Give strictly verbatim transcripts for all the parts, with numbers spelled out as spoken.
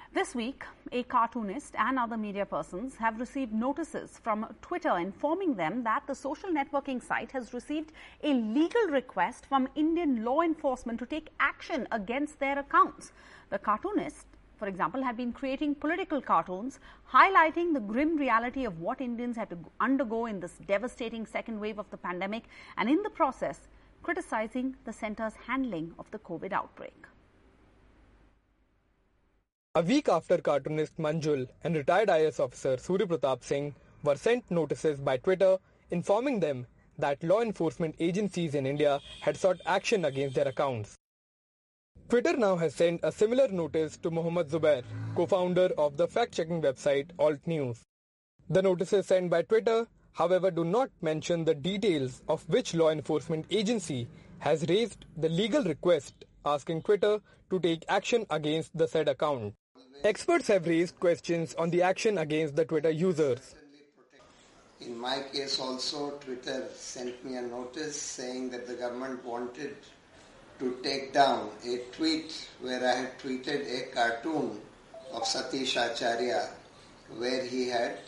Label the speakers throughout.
Speaker 1: This week, a cartoonist and other media persons have received notices from Twitter informing them that the social networking site has received a legal request from Indian law enforcement to take action against their accounts. The cartoonist, for example, had been creating political cartoons highlighting the grim reality of what Indians had to undergo in this devastating second wave of the pandemic, and in the process, criticizing the centre's handling of the COVID outbreak.
Speaker 2: A week after cartoonist Manjul and retired I A S officer Surya Pratap Singh were sent notices by Twitter informing them that law enforcement agencies in India had sought action against their accounts. Twitter now has sent a similar notice to Mohammad Zubair, co-founder of the fact-checking website Alt News. The notices sent by Twitter, however, do not mention the details of which law enforcement agency has raised the legal request asking Twitter to take action against the said account. Experts have raised questions on the action against the Twitter users.
Speaker 3: In my case also, Twitter sent me a notice saying that the government wanted to take down a tweet where I had tweeted a cartoon of Satish Acharya where he had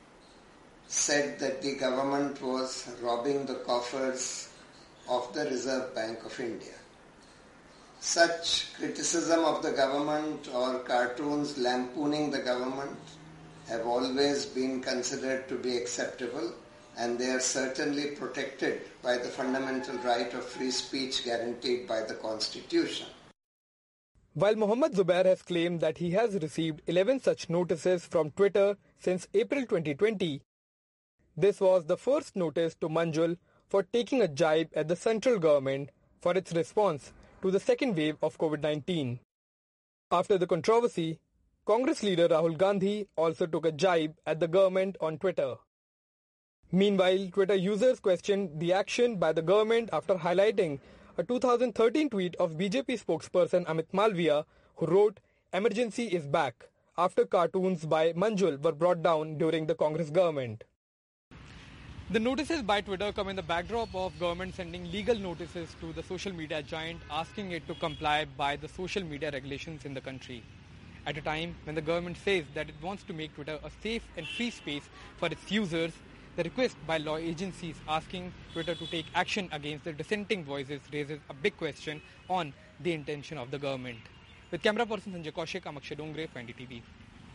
Speaker 3: said that the government was robbing the coffers of the Reserve Bank of India. Such criticism of the government or cartoons lampooning the government have always been considered to be acceptable, and they are certainly protected by the fundamental right of free speech guaranteed by the Constitution.
Speaker 2: While Mohammad Zubair has claimed that he has received eleven such notices from Twitter since April twenty twenty, this was the first notice to Manjul for taking a jibe at the central government for its response to the second wave of COVID nineteen. After the controversy, Congress leader Rahul Gandhi also took a jibe at the government on Twitter. Meanwhile, Twitter users questioned the action by the government after highlighting a two thousand thirteen tweet of B J P spokesperson Amit Malviya, who wrote, "Emergency is back," after cartoons by Manjul were brought down during the Congress government. The notices by Twitter come in the backdrop of government sending legal notices to the social media giant asking it to comply by the social media regulations in the country. At a time when the government says that it wants to make Twitter a safe and free space for its users, the request by law agencies asking Twitter to take action against the dissenting voices raises a big question on the intention of the government. With camera person Sanjay Kaushik, I'm Akshay Dongre for N D T V.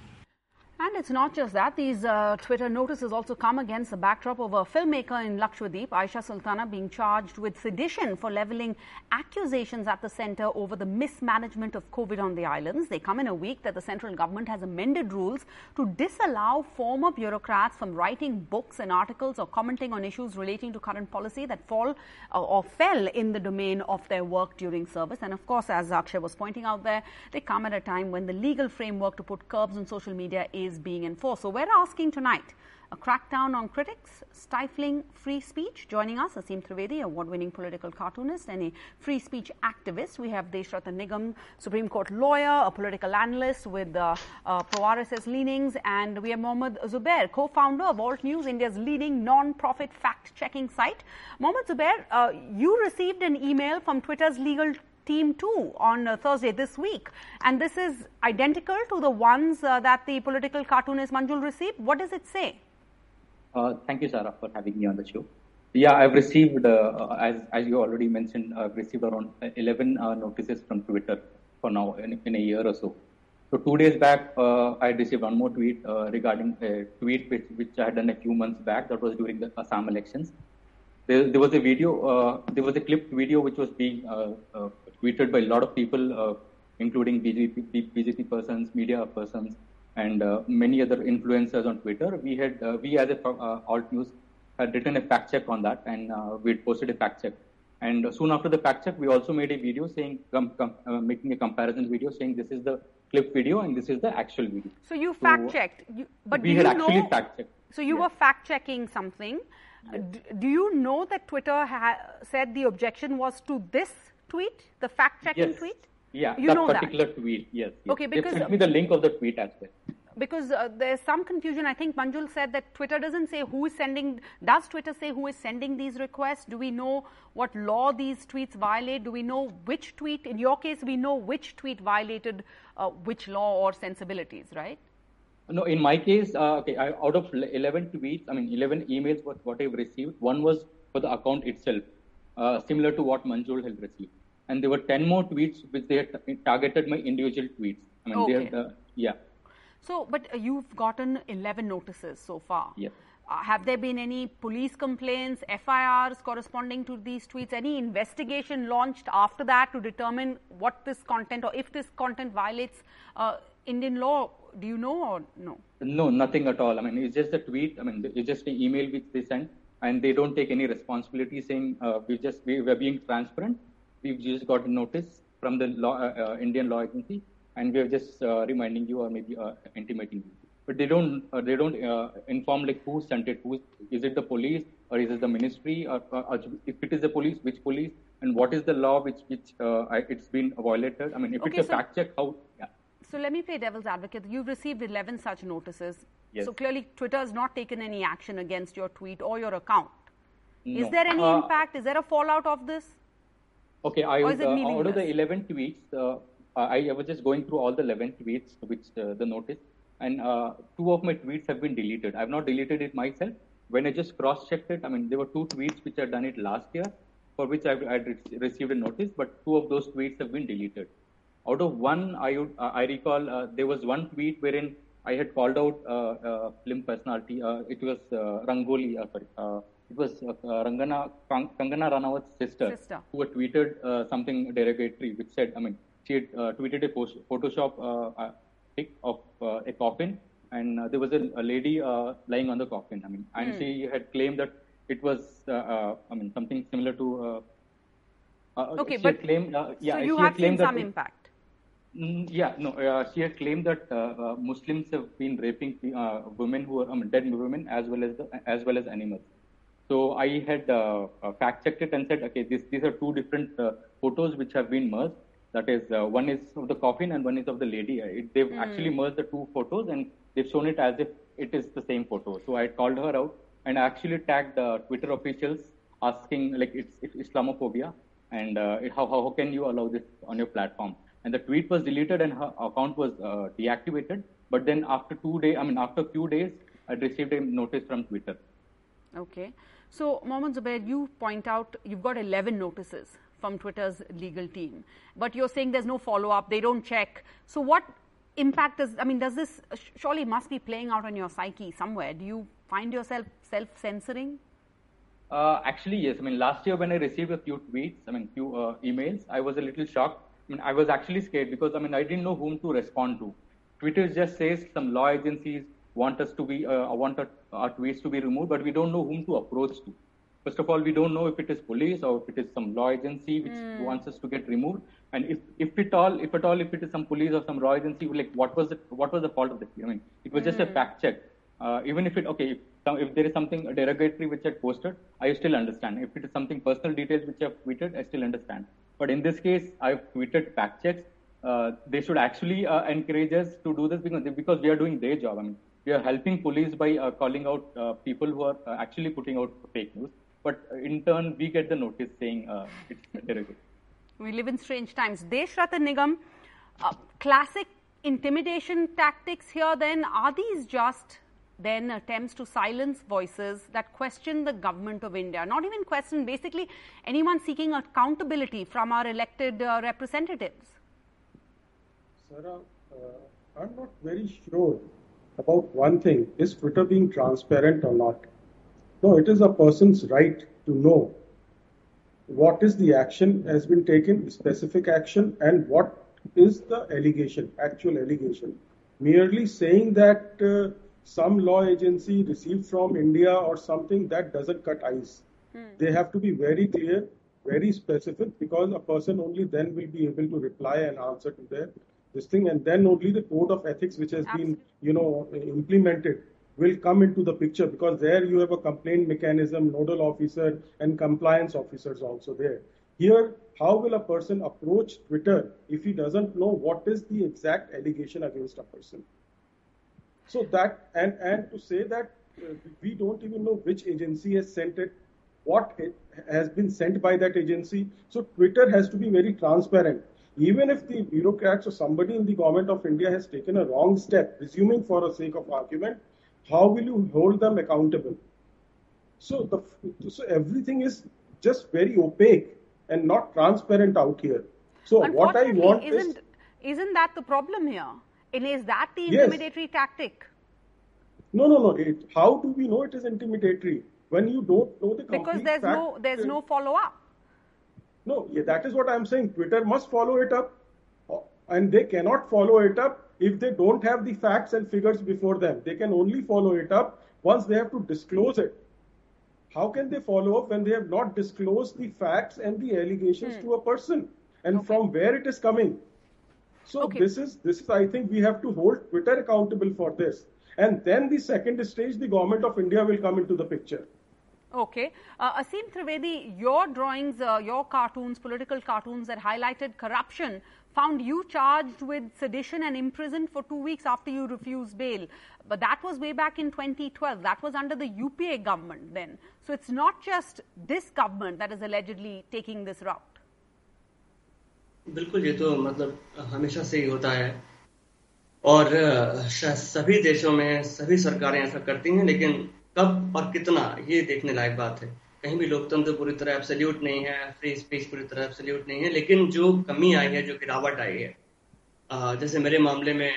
Speaker 1: And it's not just that. These uh, Twitter notices also come against the backdrop of a filmmaker in Lakshadweep, Aisha Sultana, being charged with sedition for levelling accusations at the centre over the mismanagement of COVID on the islands. They come in a week that the central government has amended rules to disallow former bureaucrats from writing books and articles or commenting on issues relating to current policy that fall uh, or fell in the domain of their work during service. And of course, as Akshay was pointing out there, they come at a time when the legal framework to put curbs on social media is being enforced. So we're asking tonight a crackdown on critics, stifling free speech. Joining us, Aseem Trivedi, award-winning political cartoonist and a free speech activist. We have Deshratan Nigam, Supreme Court lawyer, a political analyst with uh, uh, pro-R S S leanings, and we have Mohammad Zubair, co-founder of Alt News, India's leading non-profit fact-checking site. Mohammad Zubair, uh, you received an email from Twitter's legal team too on uh, Thursday this week, and this is identical to the ones uh, that the political cartoonist Manjul received. What does it say?
Speaker 4: Uh, thank you, Sarah, for having me on the show. Yeah, I've received, uh, as as you already mentioned, I've received around eleven uh, notices from Twitter for now in, in a year or so. So two days back, uh, I received one more tweet uh, regarding a tweet which, which I had done a few months back. That was during the Assam elections. There, there was a video, uh, there was a clipped video which was being uh, uh, tweeted by a lot of people, uh, including B J P, B J P persons, media persons, and uh, many other influencers on Twitter. We had, uh, we as a uh, Alt News had written a fact check on that, and uh, we had posted a fact check. And soon after the fact check, we also made a video saying, com- com- uh, making a comparison video saying this is the clip video and this is the actual video.
Speaker 1: So you fact checked, so, but
Speaker 4: we
Speaker 1: do
Speaker 4: had
Speaker 1: you
Speaker 4: actually
Speaker 1: know,
Speaker 4: fact checked.
Speaker 1: So you
Speaker 4: yes.
Speaker 1: were fact checking something.
Speaker 4: Yes.
Speaker 1: D- do you know that Twitter ha- said the objection was to this tweet, the fact checking
Speaker 4: yes.
Speaker 1: tweet?
Speaker 4: Yeah,
Speaker 1: you
Speaker 4: that
Speaker 1: know
Speaker 4: particular
Speaker 1: that?
Speaker 4: tweet, yes. yes.
Speaker 1: Okay, because
Speaker 4: they sent me the link of the tweet as well.
Speaker 1: because uh, there's some confusion. I think Manjul said that Twitter doesn't say who is sending. Does Twitter say who is sending these requests? Do we know what law these tweets violate? Do we know which tweet? In your case, we know which tweet violated uh, which law or sensibilities, right?
Speaker 4: No, in my case, uh, okay, I, out of eleven tweets, I mean, eleven emails, what, what I've received, one was for the account itself, uh, similar to what Manjul had received. And there were ten more tweets which they had t- targeted my individual tweets. I mean,
Speaker 1: Okay.
Speaker 4: they had, uh, yeah.
Speaker 1: So, but uh, you've gotten eleven notices so far.
Speaker 4: Yeah.
Speaker 1: Uh, have there been any police complaints, F I Rs corresponding to these tweets? Any investigation launched after that to determine what this content or if this content violates uh, Indian law? Do you know or no?
Speaker 4: No, nothing at all. I mean, it's just a tweet. I mean, it's just an email which they send, and they don't take any responsibility saying uh, we just we were being transparent. We've just got a notice from the law, uh, uh, Indian law agency, and we're just uh, reminding you or maybe uh, intimating you. But they don't uh, they don't uh, inform like who sent it. Who is it? The police or is it the ministry? Or, or, or if it is the police, which police? And what is the law which which uh, it's been violated? I mean, if
Speaker 1: Okay,
Speaker 4: it's a
Speaker 1: so-
Speaker 4: fact check, how? Yeah.
Speaker 1: So let me play devil's advocate. You've received eleven such notices.
Speaker 4: Yes.
Speaker 1: So clearly Twitter has not taken any action against your tweet or your account. Is
Speaker 4: No.
Speaker 1: there any
Speaker 4: Uh,
Speaker 1: impact? Is there a fallout of this?
Speaker 4: Okay, I
Speaker 1: Or
Speaker 4: was,
Speaker 1: is it
Speaker 4: uh, out
Speaker 1: meaningless?
Speaker 4: of the eleven tweets, uh, I, I was just going through all the eleven tweets which uh, the notice, and uh, two of my tweets have been deleted. I've not deleted it myself. When I just cross-checked it, I mean, there were two tweets which I had done it last year, for which I've, I'd re- received a notice, but two of those tweets have been deleted. Out of one, I would, uh, I recall uh, there was one tweet wherein I had called out uh, uh, film personality. Uh, it was uh, Rangoli, uh, sorry, uh, it was uh, uh, Rangana, Kang, Kangana Ranawat's sister,
Speaker 1: Sister.
Speaker 4: who had tweeted uh, something derogatory, which said, I mean, she had uh, tweeted a post, Photoshop uh, uh, pic of uh, a coffin, and uh, there was a, a lady uh, lying on the coffin. I mean, and
Speaker 1: Hmm.
Speaker 4: she had claimed that it was, uh, uh, I mean, something similar to. Uh, uh,
Speaker 1: Okay,
Speaker 4: she
Speaker 1: but
Speaker 4: had claimed, uh, yeah,
Speaker 1: so you
Speaker 4: she had
Speaker 1: have seen
Speaker 4: claimed that
Speaker 1: some
Speaker 4: it-
Speaker 1: impact.
Speaker 4: Mm, yeah, no, uh, she had claimed that uh, uh, Muslims have been raping uh, women who are I mean, dead women as well as the, as well as animals. So I had uh, uh, fact checked it and said, okay, this, these are two different uh, photos which have been merged. That is, uh, one is of the coffin and one is of the lady. It, they've actually merged the two photos and they've shown it as if it is the same photo. So I called her out and I actually tagged uh, Twitter officials asking like it's, it's Islamophobia and uh, it, how how can you allow this on your platform? And the tweet was deleted and her account was uh, deactivated. But then after two days, I mean, after a few days, I received a notice from Twitter.
Speaker 1: Okay. So, Mohammed Zubair, you point out you've got eleven notices from Twitter's legal team, but you're saying there's no follow-up, they don't check. So what impact does, I mean, does this surely must be playing out on your psyche somewhere? Do you find yourself self-censoring?
Speaker 4: Uh, actually, yes. I mean, last year when I received a few tweets, I mean, few uh, emails, I was a little shocked. I mean, I was actually scared because, I mean, I didn't know whom to respond to. Twitter just says some law agencies want us to be, uh, want our, our tweets to be removed, but we don't know whom to approach to. First of all, we don't know if it is police or if it is some law agency which mm. wants us to get removed. And if, if it all, if at all, if it is some police or some law agency, like what was it, what was the fault of the tweet? I mean, it was mm. just a fact check. Uh, even if it, okay, if, if there is something derogatory which I posted, I still understand. If it is something personal details which I've tweeted, I still understand. But in this case, I've tweeted fact checks. Uh, they should actually uh, encourage us to do this because, because we are doing their job. I mean, we are helping police by uh, calling out uh, people who are uh, actually putting out fake news. But in turn, we get the notice saying uh, it's derogatory.
Speaker 1: We live in strange times. Desh Ratan Nigam, uh, classic intimidation tactics here then, are these just then attempts to silence voices that question the government of India? Not even question, basically anyone seeking accountability from our elected uh, representatives.
Speaker 5: Sarah, uh, I'm not very sure about one thing. Is Twitter being transparent or not? No, it is a person's right to know what is the action has been taken, specific action, and what is the allegation, actual allegation. Merely saying that uh, some law agency received from India or something, that doesn't cut ice. Hmm. They have to be very clear, very specific, because a person only then will be able to reply and answer to their this thing, and then only the code of ethics which has Absolutely. been, you know, implemented will come into the picture, because there you have a complaint mechanism, nodal officer and compliance officers also there. Here, how will a person approach Twitter if he doesn't know what is the exact allegation against a person? So that, and, and to say that uh, we don't even know which agency has sent it, what it has been sent by that agency. So Twitter has to be very transparent. Even if the bureaucrats or somebody in the government of India has taken a wrong step, assuming for the sake of argument, how will you hold them accountable? So the so everything is just very opaque and not transparent out here. So what I want
Speaker 1: isn't,
Speaker 5: is...
Speaker 1: Isn't that the problem here? And is that the
Speaker 5: Yes.
Speaker 1: intimidatory tactic?
Speaker 5: No, no, no. It, how do we know it is intimidatory? When you don't know the complete
Speaker 1: Because there's
Speaker 5: fact,
Speaker 1: no there's no follow-up.
Speaker 5: No, yeah, that is what I'm saying. Twitter must follow it up. And they cannot follow it up if they don't have the facts and figures before them. They can only follow it up once they have to disclose it. How can they follow up when they have not disclosed the facts and the allegations hmm. to a person and okay. from where it is coming? So okay. this is this is I think we have to hold Twitter accountable for this. And then the second stage, the government of India will come into the picture.
Speaker 1: Okay. Uh, Aseem Trivedi, your drawings, uh, your cartoons, political cartoons that highlighted corruption found you charged with sedition and imprisoned for two weeks after you refused bail. But that was way back in twenty twelve. That was under the U P A government then. So it's not just this government that is allegedly taking this route.
Speaker 6: बिल्कुल, ये तो मतलब हमेशा से ही होता है और सभी देशों में सभी सरकारें ऐसा करती हैं, लेकिन कब और कितना ये देखने लायक बात है। कहीं भी लोकतंत्र पूरी तरह एब्सोल्यूट नहीं है, फ्री स्पीच पूरी तरह एब्सोल्यूट नहीं है, लेकिन जो कमी आई है, जो गिरावट आई है, जैसे मेरे मामले में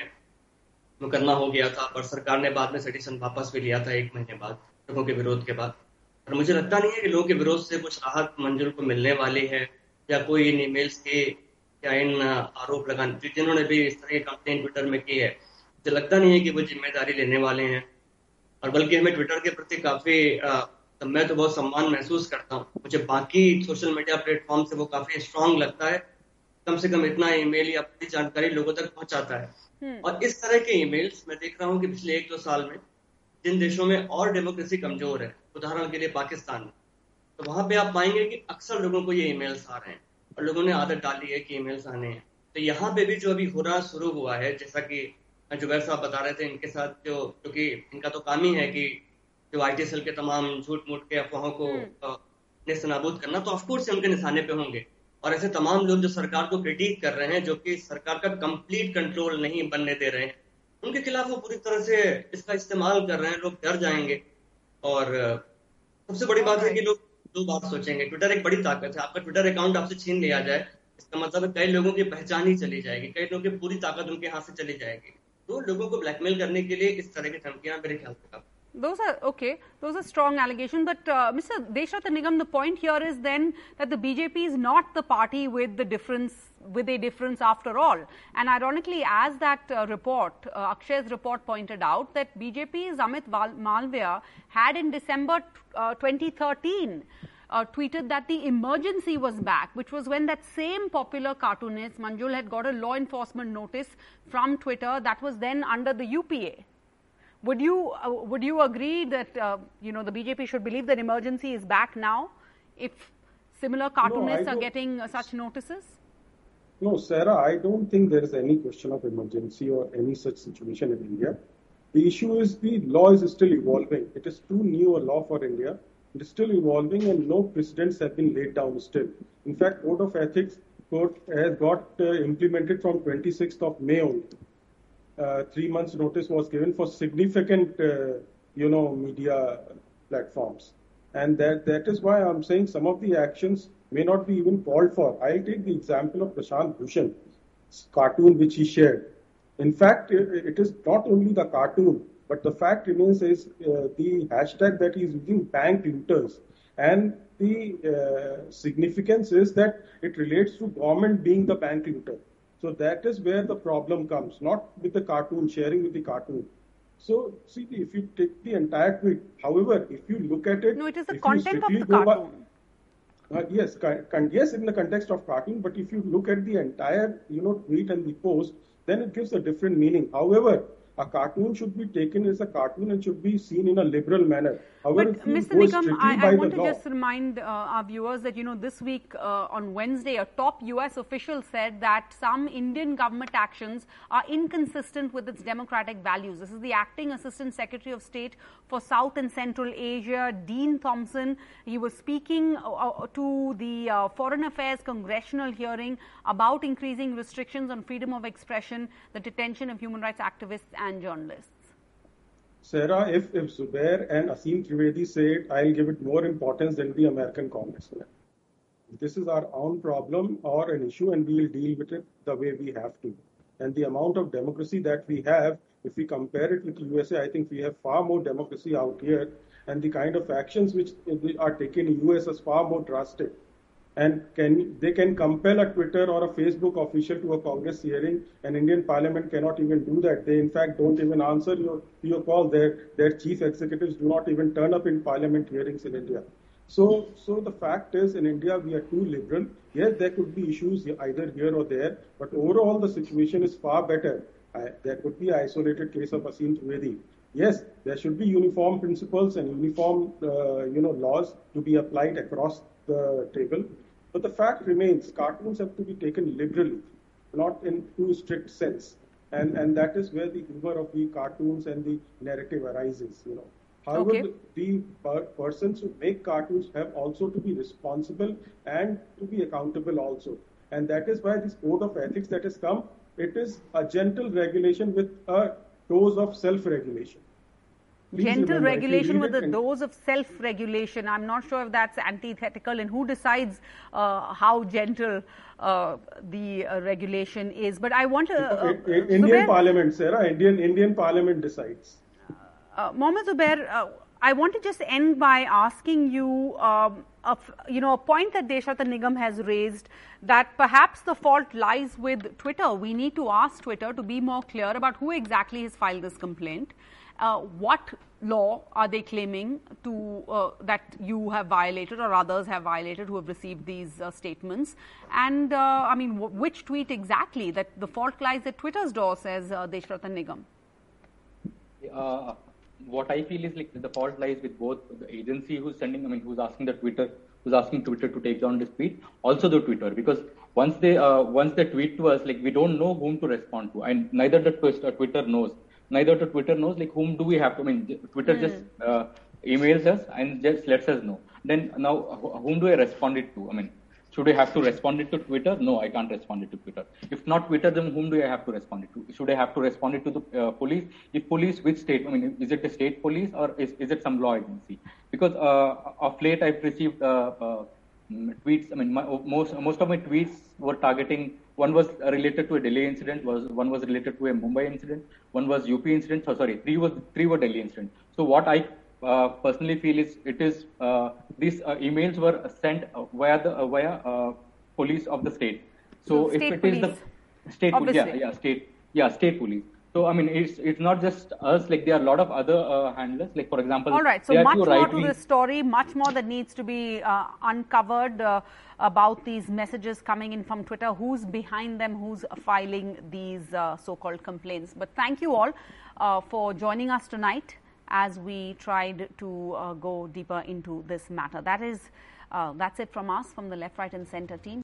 Speaker 6: मुकदमा हो गया था पर सरकार ने बाद में सेडिशन वापस भी लिया था एक महीने बाद, लोगों के विरोध के बाद। और मुझे लगता नहीं है कि लोगों के विरोध से कुछ राहत मंजुल को मिलने वाली है या कोई इन ईमेल्स के या इन आरोप लगाने जिन्होंने भी इस तरह की कंप्लेन ट्विटर में की है, मुझे लगता नहीं है कि वो जिम्मेदारी लेने वाले हैं। और बल्कि हमें ट्विटर के प्रति काफी तो मैं तो बहुत सम्मान महसूस करता हूँ। मुझे बाकी सोशल मीडिया प्लेटफॉर्म से वो काफी स्ट्रांग लगता है, कम से कम इतना ईमेल या पूरी जानकारी लोगों तक पहुंचाता है। और इस तरह के ईमेल्स मैं देख रहा हूँ कि पिछले एक दो साल में जिन देशों में और डेमोक्रेसी कमजोर है, उदाहरण के लिए पाकिस्तान में, तो वहां पे आप पाएंगे कि अक्सर लोगों को ये ईमेल्स आ रहे हैं और लोगों ने आदत डाली है कि ईमेल्स आने हैं। तो यहाँ पे भी जो अभी हो रहा शुरू हुआ है, जैसा कि जुबैर साहब बता रहे थे, इनके साथ जो क्योंकि इनका तो काम ही है कि जो आई टी एस एल के तमाम झूठ मूठ के अफवाहों को नेस्तनाबूद करना, तो ऑफकोर्स उनके निशाने पे होंगे। और ऐसे तमाम लोग जो सरकार को क्रिटिक कर रहे हैं, जो कि सरकार का कंप्लीट कंट्रोल नहीं बनने दे रहे हैं, उनके खिलाफ वो पूरी तरह से इसका इस्तेमाल कर रहे हैं। लोग डर जाएंगे। और सबसे बड़ी बात है कि लोग दो बात सोचेंगे। ट्विटर एक बड़ी ताकत है। आपका ट्विटर अकाउंट आपसे छीन लिया जाए, इसका मतलब है कई लोगों की पहचान ही चली जाएगी, कई लोगों की पूरी ताकत उनके हाथ से चली जाएगी। तो लोगों को ब्लैकमेल करने के लिए इस तरह की धमकियां मेरे ख्याल से काफी
Speaker 1: Those are okay. Those are strong allegations. But uh, Mister Deshrata Nigam, the point here is then that the B J P is not the party with the difference, with a difference after all. And ironically, as that uh, report, uh, Akshay's report pointed out, that B J P's Amit Malviya had in December uh, twenty thirteen uh, tweeted that the emergency was back, which was when that same popular cartoonist Manjul had got a law enforcement notice from Twitter that was then under the U P A. Would you uh, would you agree that uh, you know the B J P should believe that emergency is back now, if similar cartoonists no, are getting uh, such notices?
Speaker 5: No, Sarah, I don't think there is any question of emergency or any such situation in India. The issue is the law is still evolving. It is too new a law for India. It is still evolving, and no precedents have been laid down still. In fact, Code of Ethics Code has got uh, implemented from twenty-sixth of May only. Uh, three months notice was given for significant, uh, you know, media platforms. And that, that is why I'm saying some of the actions may not be even called for. I'll take the example of Prashant Bhushan's cartoon which he shared. In fact, it, it is not only the cartoon, but the fact remains is uh, the hashtag that he is using, bank looters. And the uh, significance is that it relates to government being the bank looter. So that is where the problem comes, not with the cartoon, sharing with the cartoon. So, see, if you take the entire tweet, however, if you look at it...
Speaker 1: No, it is the content of the cartoon.
Speaker 5: By, uh, yes, con- yes, in the context of cartoon, but if you look at the entire, you know, tweet and the post, then it gives a different meaning. However, a cartoon should be taken as a cartoon and should be seen in a liberal manner. However,
Speaker 1: but Mister Nigam, I, I want to law, just remind uh, our viewers that, you know, this week uh, on Wednesday, a top U S official said that some Indian government actions are inconsistent with its democratic values. This is the acting Assistant Secretary of State for South and Central Asia, Dean Thompson. He was speaking uh, to the uh, Foreign Affairs Congressional hearing about increasing restrictions on freedom of expression, the detention of human rights activists and journalists.
Speaker 5: Sarah, if, if Zubair and Asim Trivedi say it, I'll give it more importance than the American congressman. This is our own problem or an issue, and we'll deal with it the way we have to. And the amount of democracy that we have, if we compare it with the U S A, I think we have far more democracy out here, and the kind of actions which are taken in the U S is far more drastic. And can they can compel a Twitter or a Facebook official to a Congress hearing, and Indian Parliament cannot even do that. They in fact don't even answer your, your call. Their, their chief executives do not even turn up in Parliament hearings in India. So, so the fact is, in India we are too liberal. Yes, there could be issues either here or there, but overall the situation is far better. I, there could be an isolated case of Asim Trivedi. Yes, there should be uniform principles and uniform uh, you know, laws to be applied across the table. But the fact remains, cartoons have to be taken liberally, not in too strict sense. And, and that is where the humor of the cartoons and the narrative arises, you know. However,
Speaker 1: okay.
Speaker 5: the, the persons who make cartoons have also to be responsible and to be accountable also. And that is why this code of ethics that has come, it is a gentle regulation with a dose of self-regulation.
Speaker 1: Please gentle remember, regulation with a dose of self-regulation. I'm not sure if that's antithetical, and who decides uh, how gentle uh, the uh, regulation is. But I want to... Uh,
Speaker 5: uh, Indian Zubair, Parliament, Sarah, Indian, Indian Parliament decides.
Speaker 1: Uh, Mohammed Zubair, uh, I want to just end by asking you, um, a, you know, a point that Deshratan Nigam has raised, that perhaps the fault lies with Twitter. We need to ask Twitter to be more clear about who exactly has filed this complaint. Uh, what law are they claiming to uh, that you have violated or others have violated who have received these uh, statements? And, uh, I mean, w which tweet exactly that the fault lies at Twitter's door, says uh, Deshratan Nigam?
Speaker 4: Uh, what I feel is like the fault lies with both the agency who's sending, I mean, who's asking the Twitter, who's asking Twitter to take down this tweet, also the Twitter, because once they, uh, once they tweet to us, like we don't know whom to respond to, and neither the Twitter knows. Neither the Twitter knows, like, whom do we have to, I mean, Twitter mm. just uh, emails us and just lets us know. Then now, whom do I respond it to? I mean, should I have to respond it to Twitter? No, I can't respond it to Twitter. If not Twitter, then whom do I have to respond it to? Should I have to respond it to the uh, police? If police, which state? I mean, is it the state police or is, is it some law agency? Because uh, of late, I've received uh, uh, tweets, I mean, my, most, most of my tweets were targeting. One was related to a Delhi incident, was one was related to a Mumbai incident, one was U P incident, so sorry, three was three were Delhi incident. So what I uh, personally feel is it is uh, these uh, emails were sent uh, via the uh, via uh, police of the state. So
Speaker 1: state
Speaker 4: if it
Speaker 1: police.
Speaker 4: is the state police, yeah, yeah, state, yeah, state police. So I mean, it's it's not just us. Like there are a lot of other uh, handlers. Like for example,
Speaker 1: all right. So much more to this story, much more that needs to be uh, uncovered uh, about these messages coming in from Twitter. Who's behind them? Who's filing these uh, so-called complaints? But thank you all uh, for joining us tonight as we tried to uh, go deeper into this matter. That is, uh, that's it from us, from the Left, Right, and Centre team.